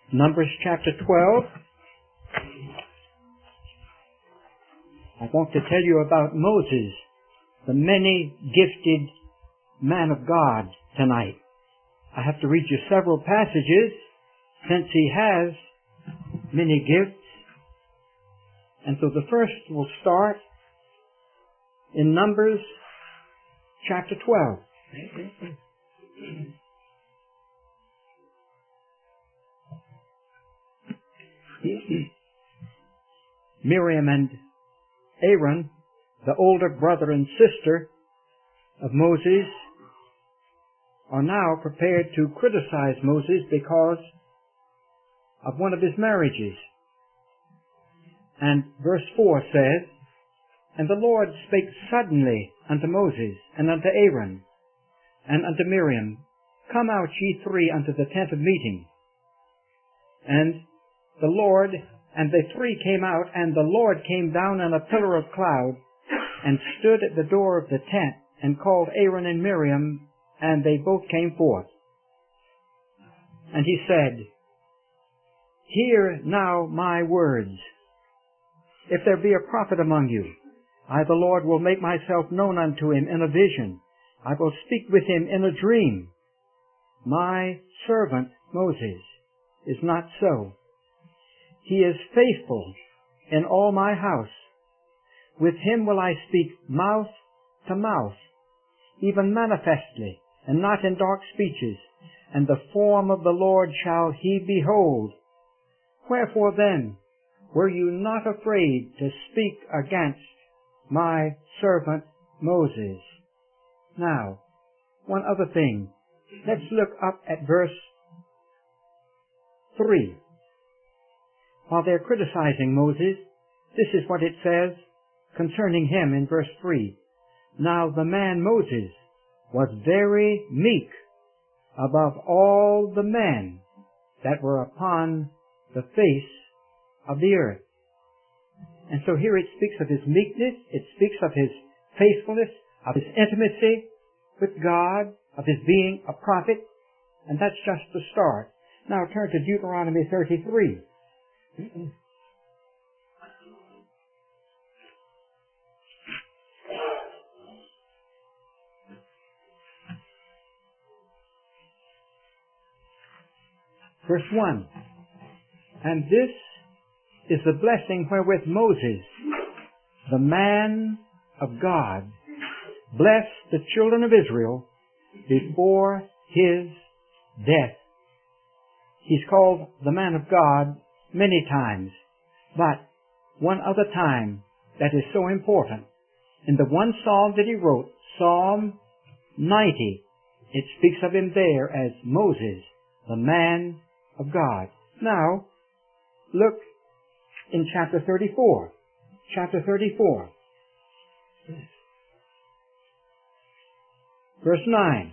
Numbers chapter 12. I want to tell you about Moses, the many-gifted man of God, tonight. I have to read you several passages since he has many gifts. And so the first will start in Numbers chapter 12. Miriam and Aaron, the older brother and sister of Moses, are now prepared to criticize Moses because of one of his marriages. And verse 4 says, "And the Lord spake suddenly unto Moses, and unto Aaron, and unto Miriam, Come out ye three unto the tent of meeting. And they three came out, and the Lord came down in a pillar of cloud, and stood at the door of the tent, and called Aaron and Miriam, and they both came forth. And he said, Hear now my words. If there be a prophet among you, I the Lord will make myself known unto him in a vision. I will speak with him in a dream. My servant Moses is not so. He is faithful in all my house. With him will I speak mouth to mouth, even manifestly, and not in dark speeches, and the form of the Lord shall he behold. Wherefore then were you not afraid to speak against my servant Moses?" Now, one other thing. Let's look up at verse 3. While they're criticizing Moses, this is what it says concerning him in verse 3. "Now the man Moses was very meek above all the men that were upon the face of the earth." And so here it speaks of his meekness, it speaks of his faithfulness, of his intimacy with God, of his being a prophet, and that's just the start. Now turn to Deuteronomy 33. Verse 1. "And this is the blessing wherewith Moses, the man of God, blessed the children of Israel before his death." He's called the man of God many times, but one other time that is so important. In the one psalm that he wrote, Psalm 90, it speaks of him there as Moses, the man of God. Now, look in chapter 34. Chapter 34. Verse 9.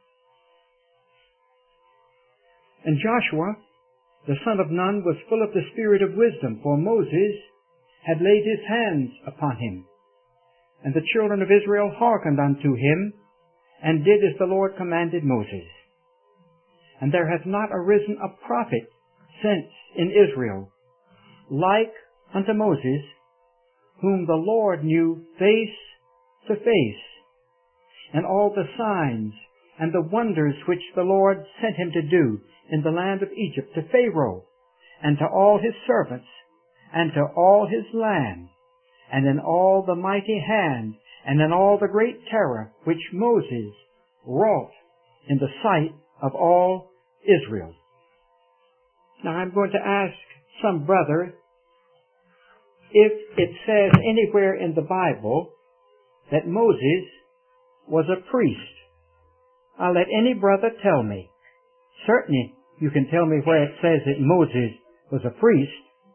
"And Joshua, the son of Nun, was full of the spirit of wisdom, for Moses had laid his hands upon him. And the children of Israel hearkened unto him, and did as the Lord commanded Moses. And there hath not arisen a prophet since in Israel, like unto Moses, whom the Lord knew face to face, and all the signs and the wonders which the Lord sent him to do in the land of Egypt to Pharaoh, and to all his servants, and to all his land, and in all the mighty hand, and in all the great terror which Moses wrought in the sight of all Israel." Now I'm going to ask some brother if it says anywhere in the Bible that Moses was a priest. I'll let any brother tell me. Certainly you can tell me where it says that Moses was a priest.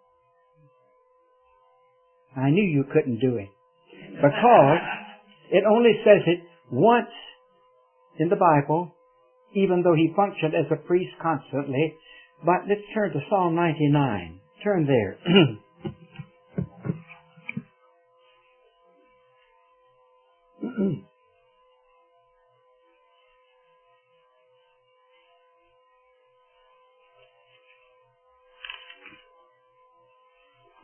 I knew you couldn't do it, because it only says it once in the Bible, even though he functioned as a priest constantly. But let's turn to Psalm 99. Turn there.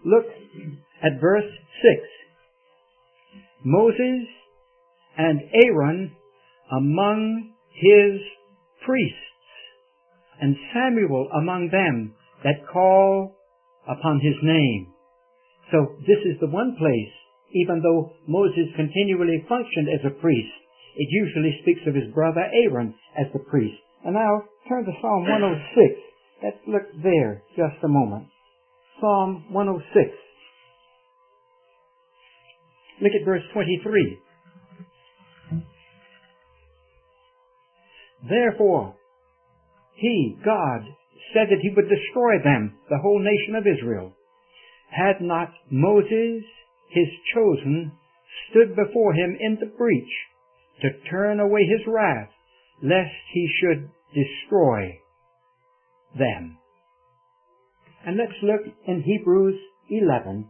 look at verse 6. Moses and Aaron among his priests, and Samuel among them that call upon his name. So this is the one place, even though Moses continually functioned as a priest, it usually speaks of his brother Aaron as the priest. And now turn to Psalm 106. Let's look there just a moment. Psalm 106. Look at verse 23. Therefore, he, God, said that he would destroy them, the whole nation of Israel. Had not Moses, his chosen, stood before him in the breach to turn away his wrath, lest he should destroy them. And let's look in Hebrews 11.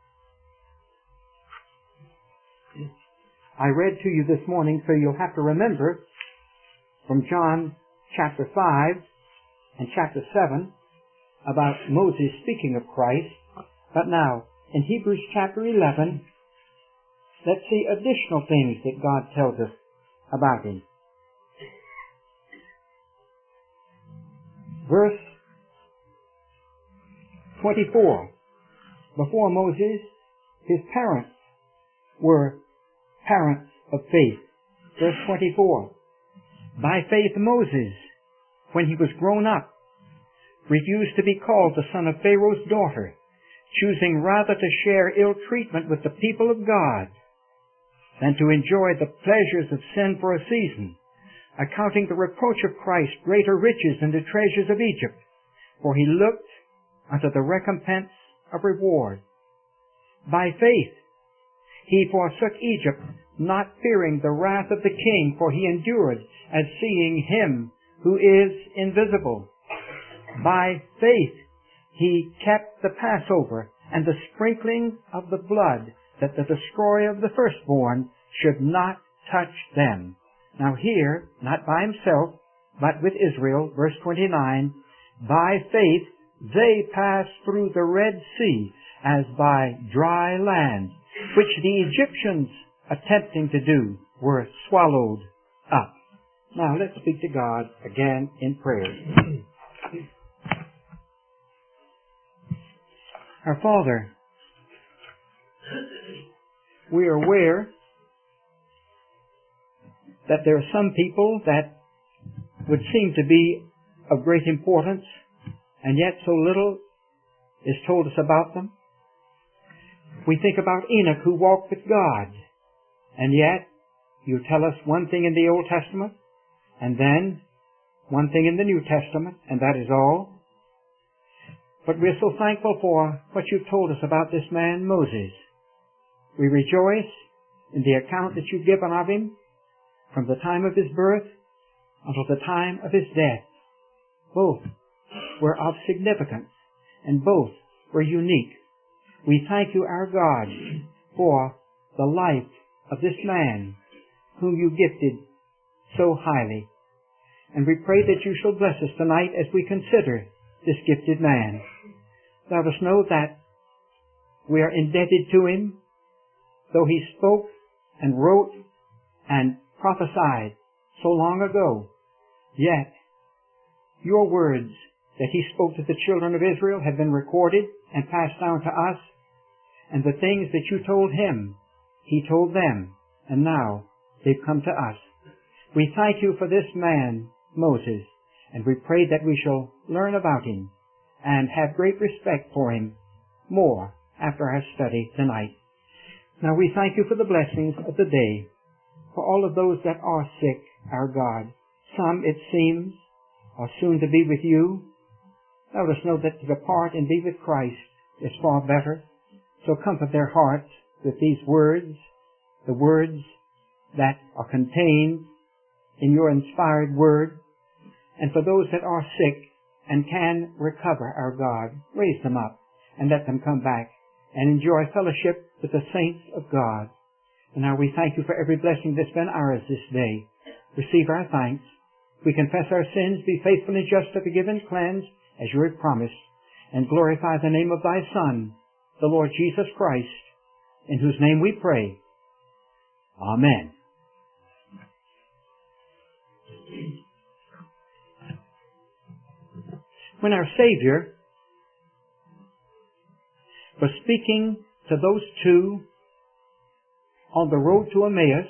I read to you this morning, so you'll have to remember from John chapter 5 and chapter 7 about Moses speaking of Christ. But now, in Hebrews chapter 11, let's see additional things that God tells us about him. Verse 24. Before Moses, his parents were parents of faith. Verse 24. By faith Moses, when he was grown up, refused to be called the son of Pharaoh's daughter, choosing rather to share ill treatment with the people of God than to enjoy the pleasures of sin for a season, accounting the reproach of Christ greater riches than the treasures of Egypt, for he looked unto the recompense of reward. By faith he forsook Egypt, not fearing the wrath of the king, for he endured as seeing him who is invisible. By faith he kept the Passover and the sprinkling of the blood, that the destroyer of the firstborn should not touch them. Now here, not by himself, but with Israel, verse 29, by faith they passed through the Red Sea as by dry land, which the Egyptians attempting to do were swallowed up. Now let's speak to God again in prayer. Our Father, we are aware that there are some people that would seem to be of great importance, and yet so little is told us about them. We think about Enoch, who walked with God, and yet you tell us one thing in the Old Testament, and then one thing in the New Testament, and that is all. But we're so thankful for what you've told us about this man, Moses. We rejoice in the account that you've given of him from the time of his birth until the time of his death. Both were of significance, and both were unique. We thank you, our God, for the life of this man whom you gifted so highly. And we pray that you shall bless us tonight as we consider this gifted man. Let us know that we are indebted to him, though he spoke and wrote and prophesied so long ago. Yet, your words that he spoke to the children of Israel have been recorded and passed down to us, and the things that you told him, he told them, and now they've come to us. We thank you for this man, Moses, and we pray that we shall learn about him and have great respect for him more after our study tonight. Now we thank you for the blessings of the day, for all of those that are sick, our God. Some, it seems, are soon to be with you. Let us know that to depart and be with Christ is far better. So comfort their hearts with these words, the words that are contained in your inspired word. And for those that are sick and can recover, our God, raise them up and let them come back and enjoy fellowship with the saints of God. And now we thank you for every blessing that's been ours this day. Receive our thanks. We confess our sins, be faithful and just to forgive and cleanse, as you have promised, and glorify the name of thy Son, the Lord Jesus Christ, in whose name we pray. Amen. When our Savior was speaking to those two on the road to Emmaus,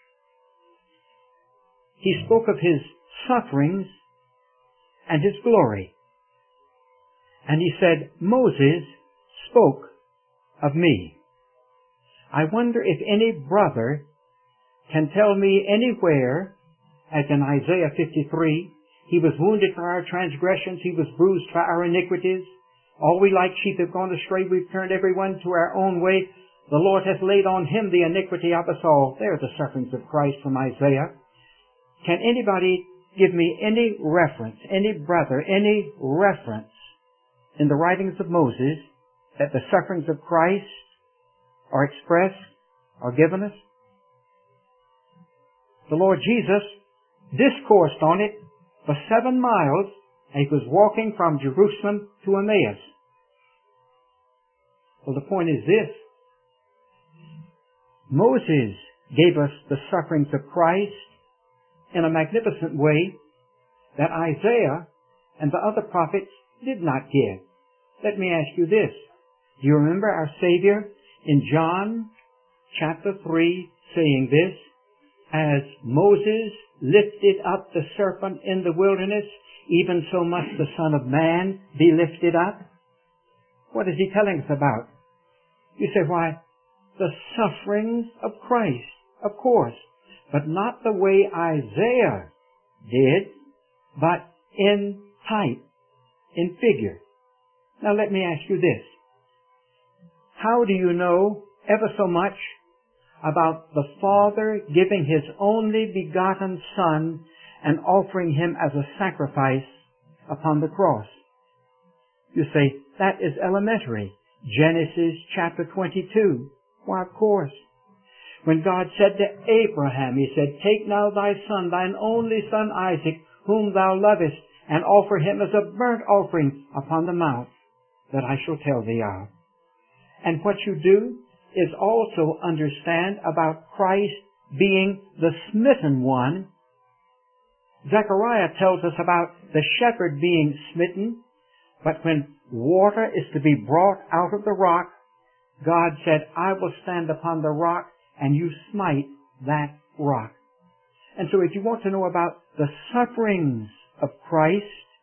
He spoke of His sufferings and His glory. And He said, Moses spoke of me. I wonder if any brother can tell me anywhere, as in Isaiah 53, He was wounded for our transgressions, He was bruised for our iniquities. All we like sheep have gone astray, we've turned everyone to our own way. The Lord hath laid on Him the iniquity of us all. There are the sufferings of Christ from Isaiah. Can anybody give me any reference, any brother, any reference in the writings of Moses that the sufferings of Christ are expressed or given us? The Lord Jesus discoursed on it for 7 miles as He was walking from Jerusalem to Emmaus. Well, the point is this. Moses gave us the sufferings of Christ in a magnificent way that Isaiah and the other prophets did not give. Let me ask you this. Do you remember our Savior in John chapter 3 saying this? As Moses lifted up the serpent in the wilderness, even so must the Son of Man be lifted up. What is He telling us about? You say, why, the sufferings of Christ, of course, but not the way Isaiah did, but in type, in figure. Now let me ask you this. How do you know ever so much about the Father giving His only begotten Son and offering Him as a sacrifice upon the cross? You say, that is elementary. Genesis chapter 22. Why, of course. When God said to Abraham, He said, take now thy son, thine only son Isaac, whom thou lovest, and offer him as a burnt offering upon the mount that I shall tell thee of. And what you do is also understand about Christ being the smitten one. Zechariah tells us about the shepherd being smitten, but when water is to be brought out of the rock, God said, I will stand upon the rock and you smite that rock. And so if you want to know about the sufferings of Christ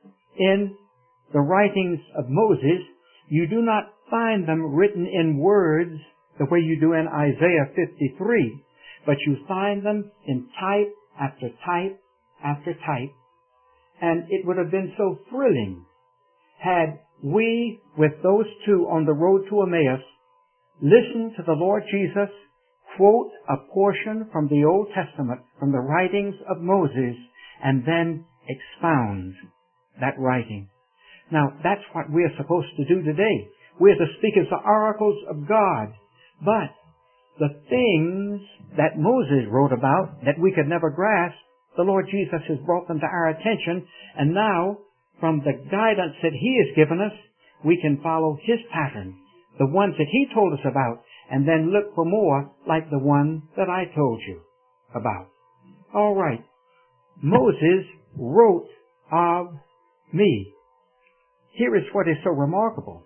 in the writings of Moses, you do not find them written in words the way you do in Isaiah 53, but you find them in type after type after type. And it would have been so thrilling had we, with those two on the road to Emmaus, listened to the Lord Jesus quote a portion from the Old Testament, from the writings of Moses, and then expound that writing. Now, that's what we're supposed to do today. We're to speak as the oracles of God. But the things that Moses wrote about that we could never grasp, the Lord Jesus has brought them to our attention, and now, from the guidance that He has given us, we can follow His pattern, the ones that He told us about, and then look for more like the one that I told you about. All right. Moses wrote of me. Here is what is so remarkable.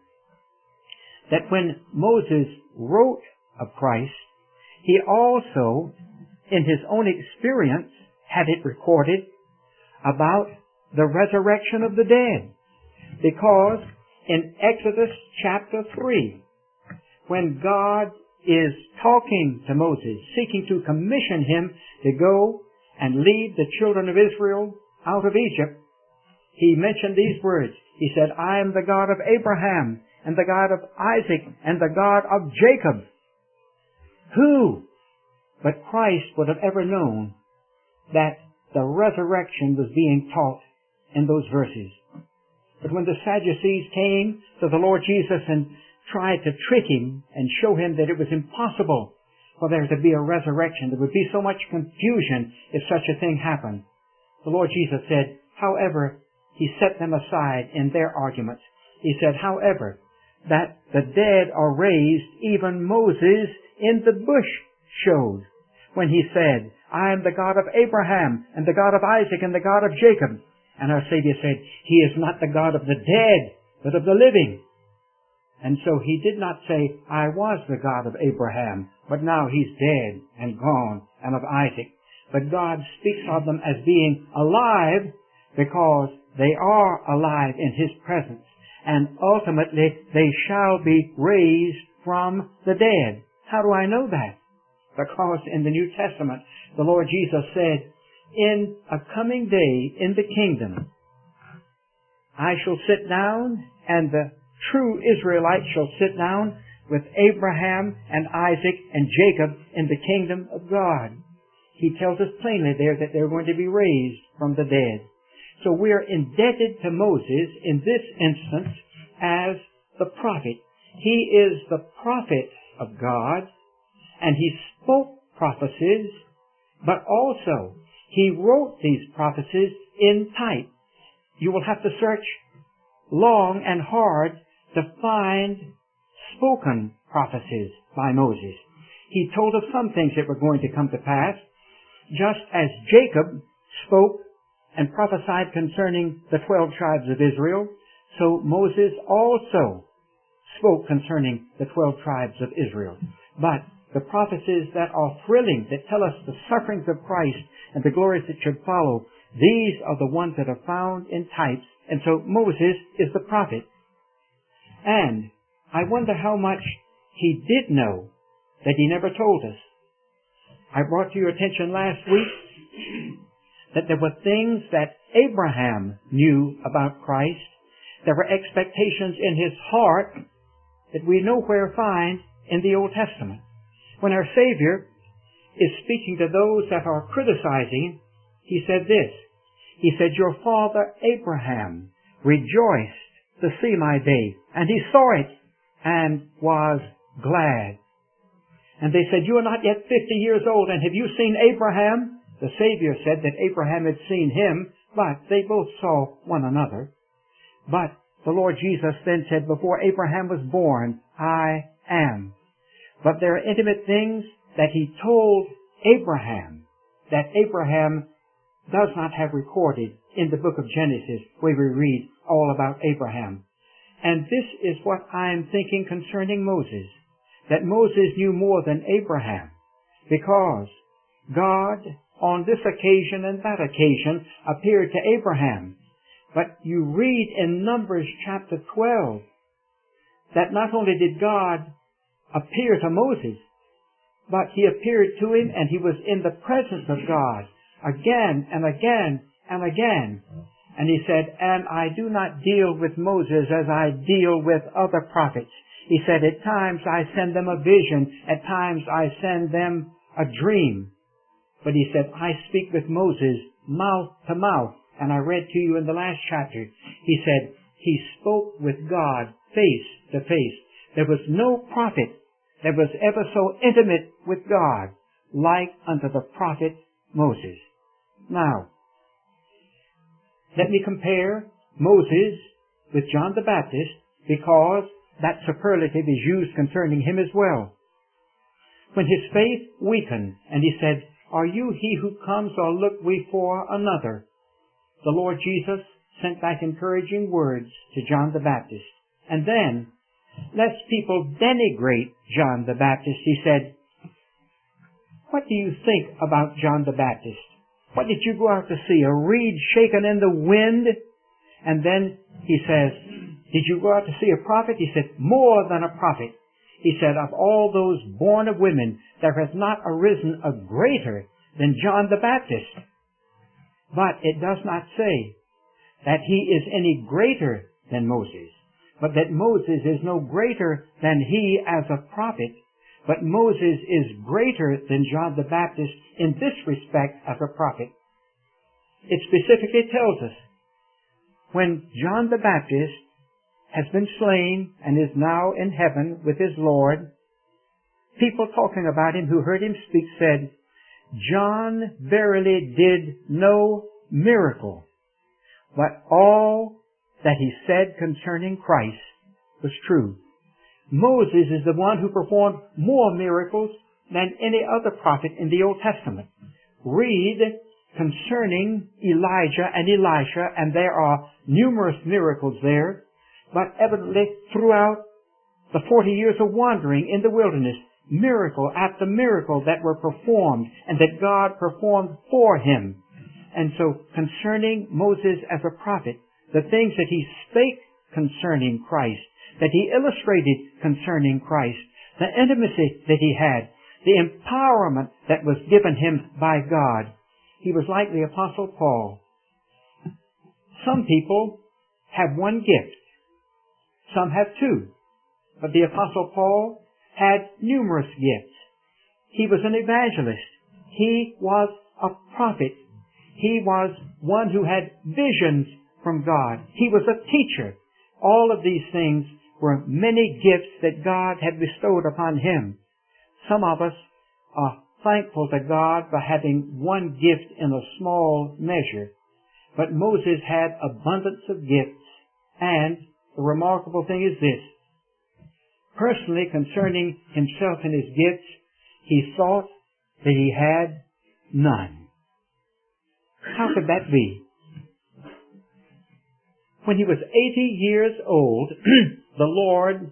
That when Moses wrote of Christ, he also, in his own experience, had it recorded about the resurrection of the dead. Because in Exodus chapter 3, when God is talking to Moses, seeking to commission him to go and lead the children of Israel out of Egypt, He mentioned these words. He said, I am the God of Abraham, and the God of Isaac, and the God of Jacob. Who but Christ would have ever known that the resurrection was being taught in those verses? But when the Sadducees came to the Lord Jesus and tried to trick Him and show Him that it was impossible for there to be a resurrection, there would be so much confusion if such a thing happened, the Lord Jesus said, however, He set them aside in their arguments. He said, however, that the dead are raised, even Moses in the bush showed when he said, I am the God of Abraham and the God of Isaac and the God of Jacob. And our Savior said, He is not the God of the dead, but of the living. And so He did not say, I was the God of Abraham, but now He's dead and gone, and of Isaac. But God speaks of them as being alive because they are alive in His presence. And ultimately, they shall be raised from the dead. How do I know that? Because in the New Testament, the Lord Jesus said, in a coming day in the kingdom, I shall sit down, and the true Israelites shall sit down with Abraham and Isaac and Jacob in the kingdom of God. He tells us plainly there that they're going to be raised from the dead. So we are indebted to Moses in this instance as the prophet. He is the prophet of God, and he spoke prophecies, but also he wrote these prophecies in type. You will have to search long and hard to find spoken prophecies by Moses. He told us some things that were going to come to pass, just as Jacob spoke and prophesied concerning the 12 tribes of Israel, so Moses also spoke concerning the 12 tribes of Israel. But the prophecies that are thrilling, that tell us the sufferings of Christ and the glories that should follow, these are the ones that are found in types. And so Moses is the prophet. And I wonder how much he did know that he never told us. I brought to your attention last week that there were things that Abraham knew about Christ. There were expectations in his heart that we nowhere find in the Old Testament. When our Savior is speaking to those that are criticizing, he said this. He said, your father Abraham rejoiced to see my day, and he saw it and was glad. And they said, you are not yet 50 years old, and have you seen Abraham? The Savior said that Abraham had seen him, but they both saw one another. But the Lord Jesus then said, before Abraham was born, I am. But there are intimate things that he told Abraham that Abraham does not have recorded in the book of Genesis, where we read all about Abraham. And this is what I am thinking concerning Moses, that Moses knew more than Abraham, because God on this occasion and that occasion appeared to Abraham. But you read in Numbers chapter 12 that not only did God appear to Moses, but he appeared to him and he was in the presence of God again and again and again. And he said, and I do not deal with Moses as I deal with other prophets. He said, at times I send them a vision, at times I send them a dream. But he said, I speak with Moses mouth to mouth. And I read to you in the last chapter, he said, he spoke with God face to face. There was no prophet that was ever so intimate with God like unto the prophet Moses. Now, let me compare Moses with John the Baptist, because that superlative is used concerning him as well. When his faith weakened, and he said, are you he who comes, or look we for another? The Lord Jesus sent back encouraging words to John the Baptist. And then, lest people denigrate John the Baptist, he said, what do you think about John the Baptist? What did you go out to see? A reed shaken in the wind? And then he says, did you go out to see a prophet? He said, more than a prophet. He said, of all those born of women, there has not arisen a greater than John the Baptist. But it does not say that he is any greater than Moses, but that Moses is no greater than he as a prophet, but Moses is greater than John the Baptist in this respect as a prophet. It specifically tells us when John the Baptist has been slain and is now in heaven with his Lord, people talking about him who heard him speak said, John verily did no miracle, but all that he said concerning Christ was true. Moses is the one who performed more miracles than any other prophet in the Old Testament. Read concerning Elijah and Elisha, and there are numerous miracles there, but evidently throughout the 40 years of wandering in the wilderness, miracle after miracle that were performed and that God performed for him. And so concerning Moses as a prophet, the things that he spake concerning Christ, that he illustrated concerning Christ, the intimacy that he had, the empowerment that was given him by God. He was like the Apostle Paul. Some people have one gift. Some have two. But the Apostle Paul had numerous gifts. He was an evangelist. He was a prophet. He was one who had visions from God. He was a teacher. All of these things were many gifts that God had bestowed upon him. Some of us are thankful to God for having one gift in a small measure. But Moses had abundance of gifts. And the remarkable thing is this. Personally, concerning himself and his gifts, he thought that he had none. How could that be? When he was 80 years old, the Lord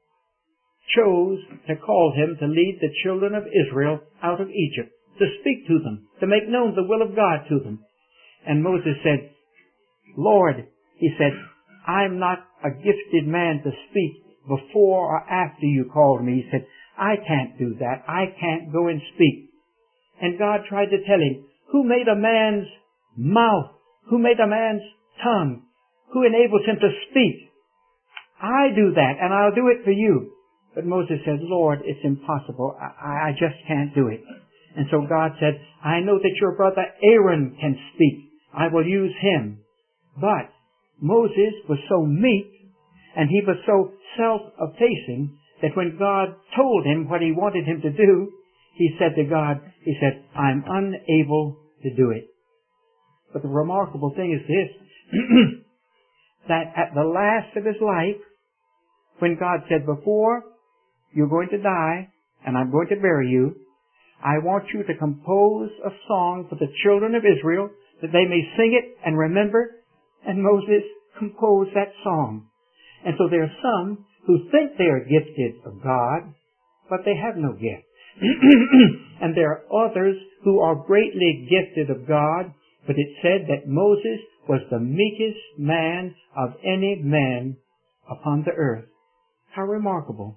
chose to call him to lead the children of Israel out of Egypt, to speak to them, to make known the will of God to them. And Moses said, Lord, he said, I'm not a gifted man to speak before or after you called me. He said, I can't do that. I can't go and speak. And God tried to tell him, who made a man's mouth? Who made a man's tongue? Who enables him to speak? I do that, and I'll do it for you. But Moses said, Lord, it's impossible. I just can't do it. And so God said, I know that your brother Aaron can speak. I will use him. But Moses was so meek, and he was so self-effacing, that when God told him what he wanted him to do, he said to God, he said, I'm unable to do it. But the remarkable thing is this, that at the last of his life, when God said, before you're going to die, and I'm going to bury you, I want you to compose a song for the children of Israel, that they may sing it and remember. And Moses composed that song. And so there are some who think they are gifted of God, but they have no gift. And there are others who are greatly gifted of God, but it said that Moses was the meekest man of any man upon the earth. How remarkable.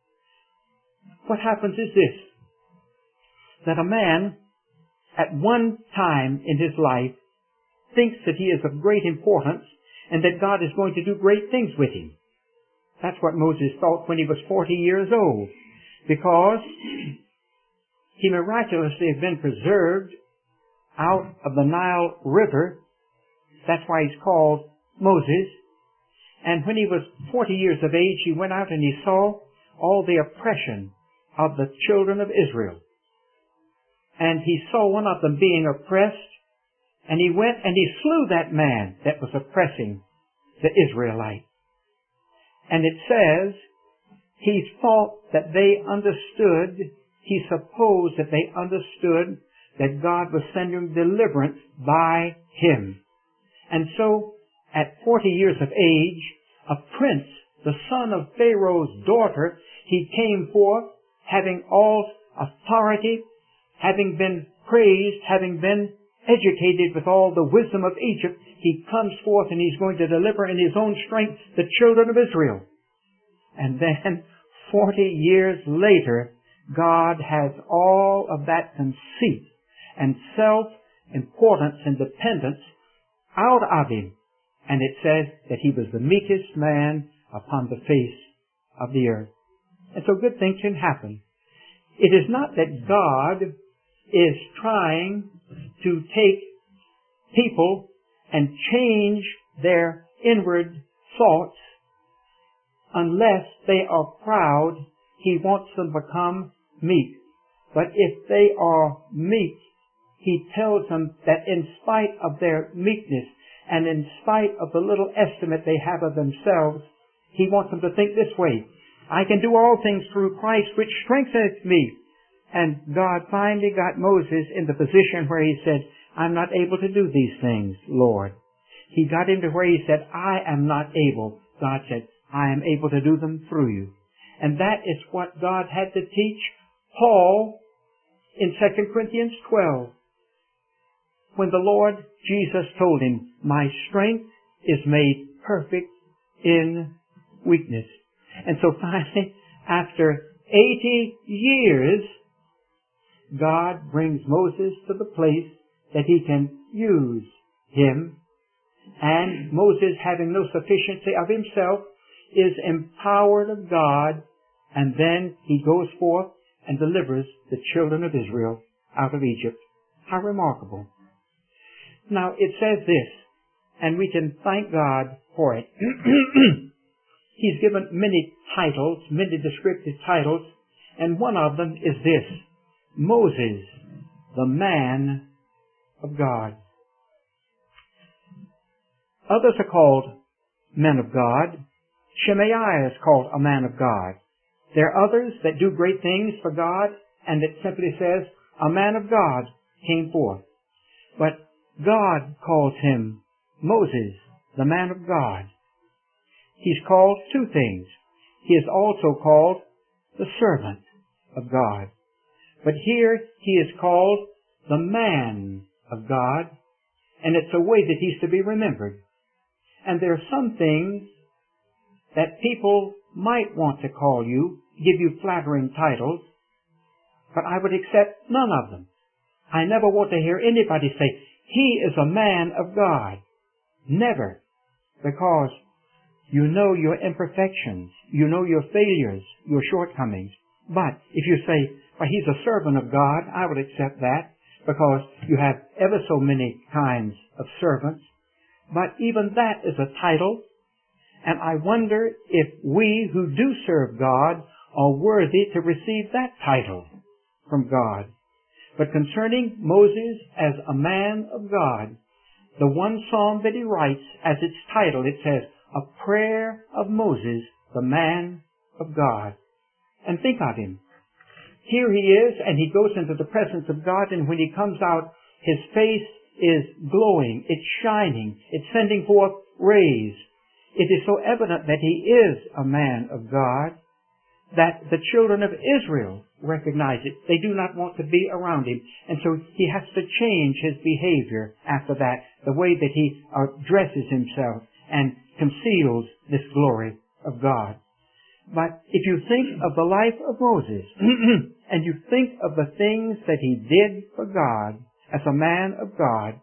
What happens is this, that a man at one time in his life thinks that he is of great importance and that God is going to do great things with him. That's what Moses thought when he was 40 years old, because he miraculously had been preserved out of the Nile River. That's why he's called Moses. And when he was 40 years of age, he went out and he saw all the oppression of the children of Israel. And he saw one of them being oppressed, and he went and he slew that man that was oppressing the Israelite. And it says, he thought that they understood, he supposed that they understood that God was sending deliverance by him. And so, at 40 years of age, a prince, the son of Pharaoh's daughter, he came forth, having all authority, having been praised, having been educated with all the wisdom of Egypt. He comes forth and he's going to deliver in his own strength the children of Israel. And then, 40 years later, God has all of that conceit and self-importance and dependence out of him. And it says that he was the meekest man upon the face of the earth. And so good things can happen. It is not that God is trying to take people and change their inward thoughts. Unless they are proud, he wants them to become meek. But if they are meek, he tells them that in spite of their meekness and in spite of the little estimate they have of themselves, he wants them to think this way. I can do all things through Christ, which strengtheneth me. And God finally got Moses in the position where he said, I'm not able to do these things, Lord. He got him to where he said, I am not able. God said, I am able to do them through you. And that is what God had to teach Paul in 2 Corinthians 12. When the Lord Jesus told him, my strength is made perfect in weakness. And so finally, after 80 years, God brings Moses to the place that he can use him. And Moses, having no sufficiency of himself, is empowered of God, and then he goes forth and delivers the children of Israel out of Egypt. How remarkable. Now, it says this, and we can thank God for it. He's given many titles, many descriptive titles, and one of them is this: Moses, the man of God. Others are called men of God. Shemaiah is called a man of God. There are others that do great things for God, and it simply says, a man of God came forth. But God calls him Moses, the man of God. He's called two things. He is also called the servant of God. But here he is called the man of God, and it's a way that he's to be remembered. And there are some things that people might want to call you, give you flattering titles, but I would accept none of them. I never want to hear anybody say, he is a man of God. Never. Because you know your imperfections, you know your failures, your shortcomings. But if you say, well, he's a servant of God, I would accept that, because you have ever so many kinds of servants. But even that is a title, and I wonder if we who do serve God are worthy to receive that title from God. But concerning Moses as a man of God, the one psalm that he writes, as its title, it says, A Prayer of Moses, the Man of God. And think of him. Here he is, and he goes into the presence of God, and when he comes out, his face is glowing, it's shining, it's sending forth rays. It is so evident that he is a man of God that the children of Israel recognize it. They do not want to be around him. And so he has to change his behavior after that, the way that he dresses himself and conceals this glory of God. But if you think of the life of Moses, and you think of the things that he did for God as a man of God,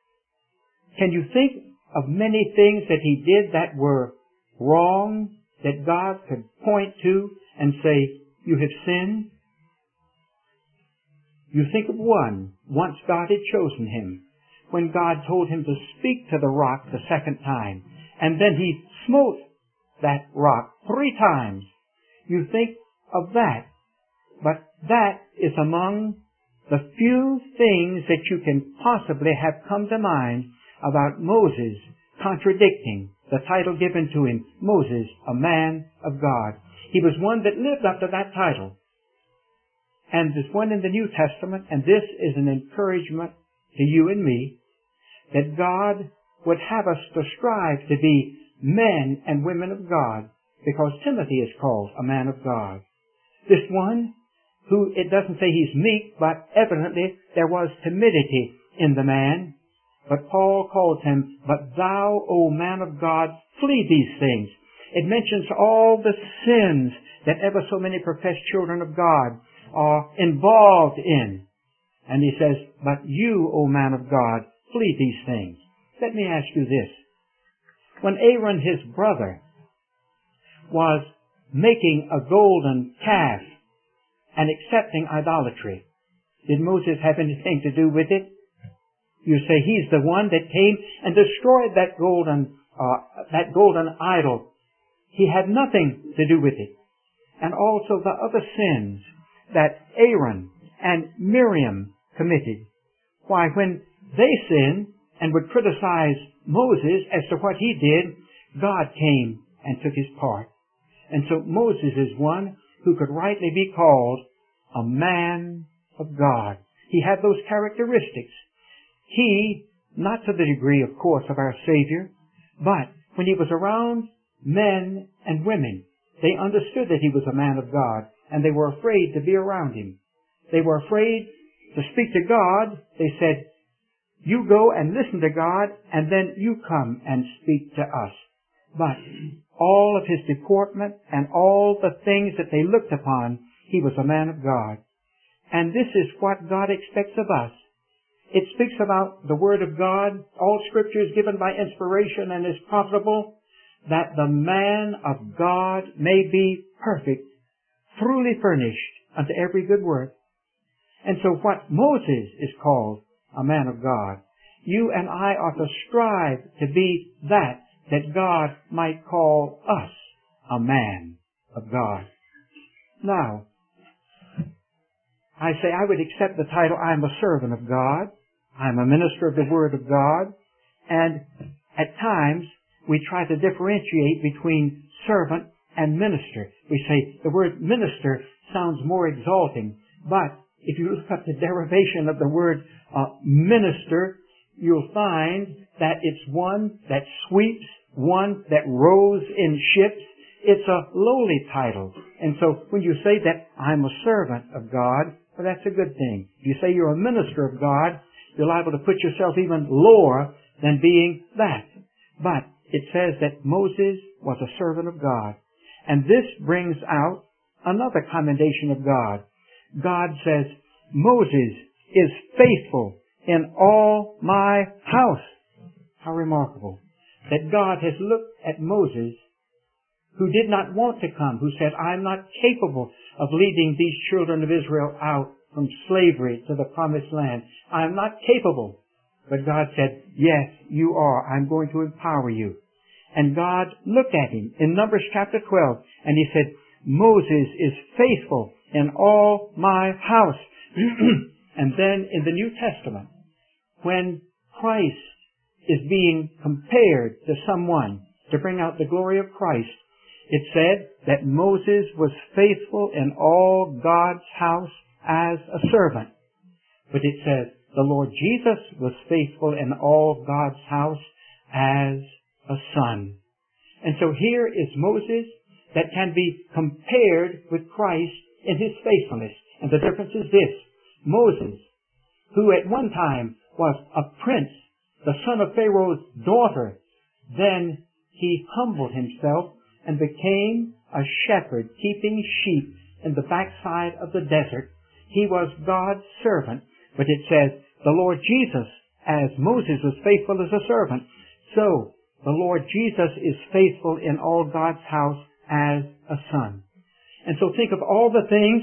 can you think of many things that he did that were wrong, that God could point to and say, you have sinned? You think of one, once God had chosen him, when God told him to speak to the rock the second time, and then he smote that rock 3 times. You think of that, but that is among the few things that you can possibly have come to mind about Moses contradicting the title given to him, Moses, a man of God. He was one that lived up to that title. And there's one in the New Testament, and this is an encouragement to you and me, that God would have us to strive to be men and women of God, because Timothy is called a man of God. This one, who it doesn't say he's meek, but evidently there was timidity in the man. But Paul calls him, but thou, O man of God, flee these things. It mentions all the sins that ever so many professed children of God are involved in. And he says, but you, O man of God, flee these things. Let me ask you this. When Aaron, his brother, was making a golden calf and accepting idolatry, did Moses have anything to do with it? You say he's the one that came and destroyed that golden idol. He had nothing to do with it. And also the other sins that Aaron and Miriam committed. Why, when they sinned and would criticize Moses as to what he did, God came and took his part. And so Moses is one who could rightly be called a man of God. He had those characteristics. He, not to the degree, of course, of our Savior, but when he was around men and women, they understood that he was a man of God, and they were afraid to be around him. They were afraid to speak to God. They said, you go and listen to God, and then you come and speak to us. But all of his deportment and all the things that they looked upon, he was a man of God. And this is what God expects of us. It speaks about the Word of God. All Scripture is given by inspiration and is profitable, that the man of God may be perfect, truly furnished unto every good work. And so what Moses is called, a man of God, you and I ought to strive to be that God might call us a man of God. Now, I say I would accept the title, I'm a servant of God. I'm a minister of the Word of God. And at times, we try to differentiate between servant and minister. We say the word minister sounds more exalting, but if you look up the derivation of the word minister, you'll find that it's one that sweeps, one that rows in ships. It's a lowly title. And so when you say that I'm a servant of God, well, that's a good thing. If you say you're a minister of God, you're liable to put yourself even lower than being that. But it says that Moses was a servant of God. And this brings out another commendation of God. God says, Moses is faithful in all my house. How remarkable. That God has looked at Moses, who did not want to come, who said, I'm not capable of leading these children of Israel out from slavery to the promised land. I'm not capable. But God said, yes, you are. I'm going to empower you. And God looked at him in Numbers chapter 12, and he said, Moses is faithful in all my house. And then in the New Testament, when Christ is being compared to someone to bring out the glory of Christ, it said that Moses was faithful in all God's house as a servant. But it says the Lord Jesus was faithful in all God's house as a son. And so here is Moses that can be compared with Christ in his faithfulness. And the difference is this. Moses, who at one time was a prince, the son of Pharaoh's daughter, then he humbled himself and became a shepherd, keeping sheep in the backside of the desert. He was God's servant. But it says, the Lord Jesus, as Moses was faithful as a servant, so the Lord Jesus is faithful in all God's house as a son. And so think of all the things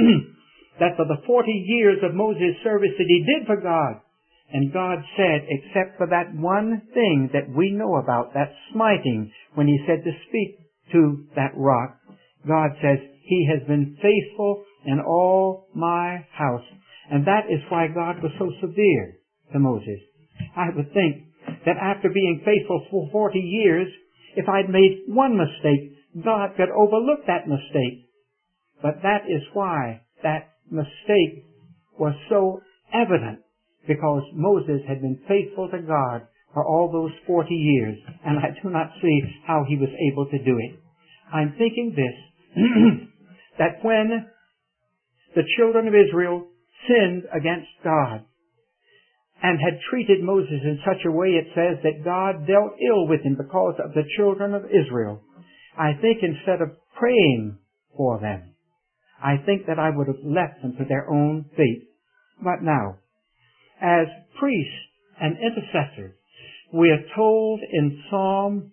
that for the 40 years of Moses' service that he did for God. And God said, except for that one thing that we know about, that smiting, when he said to speak to that rock, God says, he has been faithful in all my house. And that is why God was so severe to Moses. I would think that after being faithful for 40 years, if I'd made one mistake, God could overlook that mistake. But that is why that mistake was so evident, because Moses had been faithful to God for all those 40 years, and I do not see how he was able to do it. I'm thinking this, that when the children of Israel sinned against God and had treated Moses in such a way, it says that God dealt ill with him because of the children of Israel. I think instead of praying for them, I think that I would have left them to their own fate. But now, as priests and intercessors, we are told in Psalm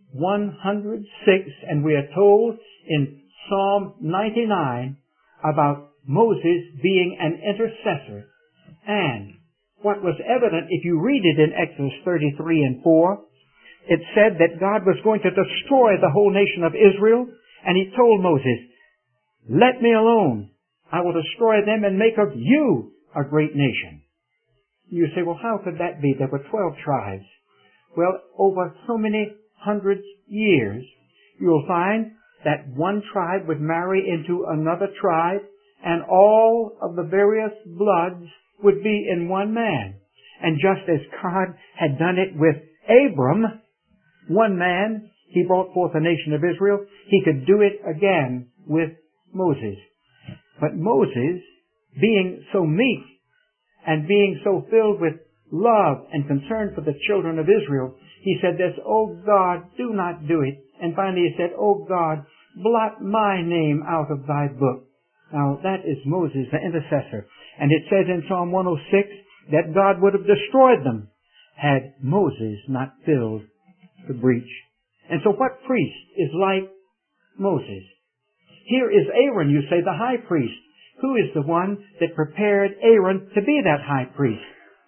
106 and we are told in Psalm 99 about Moses being an intercessor. And what was evident, if you read it in Exodus 33 and 4, it said that God was going to destroy the whole nation of Israel, and he told Moses, let me alone. I will destroy them and make of you a great nation. You say, well, how could that be? There were 12 tribes. Well, over so many hundreds of years, you'll find that one tribe would marry into another tribe, and all of the various bloods would be in one man. And just as God had done it with Abram, one man, he brought forth the nation of Israel, he could do it again with Moses. But Moses, being so meek and being so filled with love and concern for the children of Israel, he said this, "Oh God, do not do it." And finally he said, "Oh God, blot my name out of thy book." Now that is Moses, the intercessor. And it says in Psalm 106 that God would have destroyed them had Moses not filled the breach. And so what priest is like Moses? Here is Aaron, you say, the high priest. Who is the one that prepared Aaron to be that high priest?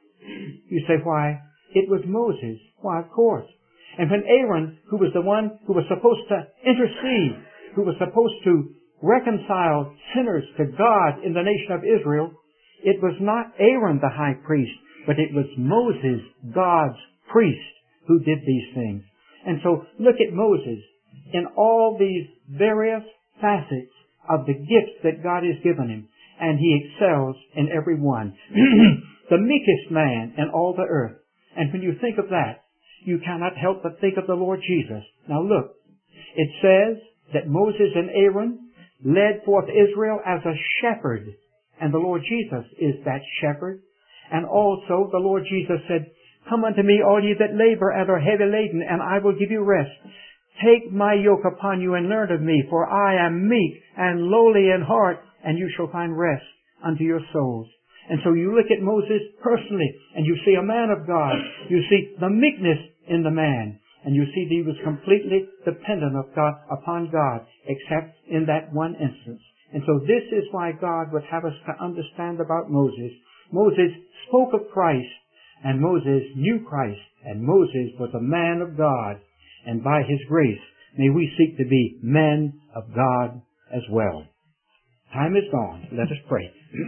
You say, why? It was Moses. Why, of course. And when Aaron, who was the one who was supposed to intercede, who was supposed to reconcile sinners to God in the nation of Israel, it was not Aaron the high priest, but it was Moses, God's priest, who did these things. And so look at Moses in all these various facets of the gifts that God has given him, and he excels in every one. The meekest man in all the earth. And when you think of that, you cannot help but think of the Lord Jesus. Now look, it says that Moses and Aaron led forth Israel as a shepherd, and the Lord Jesus is that shepherd. And also the Lord Jesus said, "Come unto me, all ye that labor and are heavy laden, and I will give you rest. Take my yoke upon you and learn of me, for I am meek and lowly in heart, and you shall find rest unto your souls." And so you look at Moses personally, and you see a man of God. You see the meekness in the man, and you see that he was completely dependent upon God, except in that one instance. And so this is why God would have us to understand about Moses. Moses spoke of Christ, and Moses knew Christ, and Moses was a man of God. And by his grace, may we seek to be men of God as well. Time is gone. Let us pray.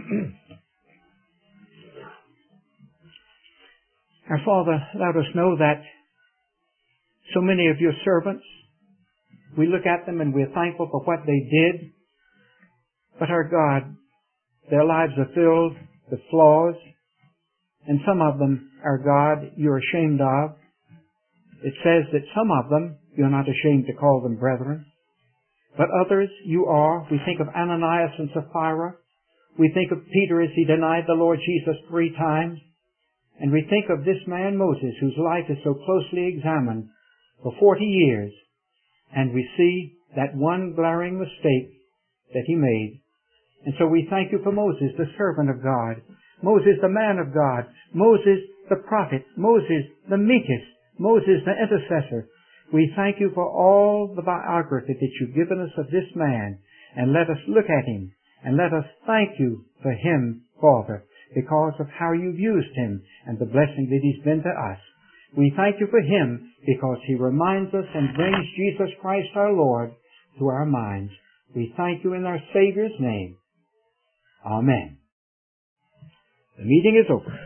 Our Father, let us know that so many of your servants, we look at them and we're thankful for what they did. But our God, their lives are filled with flaws, and some of them, our God, you're ashamed of. It says that some of them, you're not ashamed to call them brethren. But others, you are. We think of Ananias and Sapphira. We think of Peter as he denied the Lord Jesus 3 times. And we think of this man Moses, whose life is so closely examined for 40 years. And we see that one glaring mistake that he made. And so we thank you for Moses, the servant of God. Moses, the man of God. Moses, the prophet. Moses, the meekest. Moses, the intercessor. We thank you for all the biography that you've given us of this man. And let us look at him. And let us thank you for him, Father, because of how you've used him and the blessing that he's been to us. We thank you for him because he reminds us and brings Jesus Christ our Lord to our minds. We thank you in our Savior's name. Amen. The meeting is over.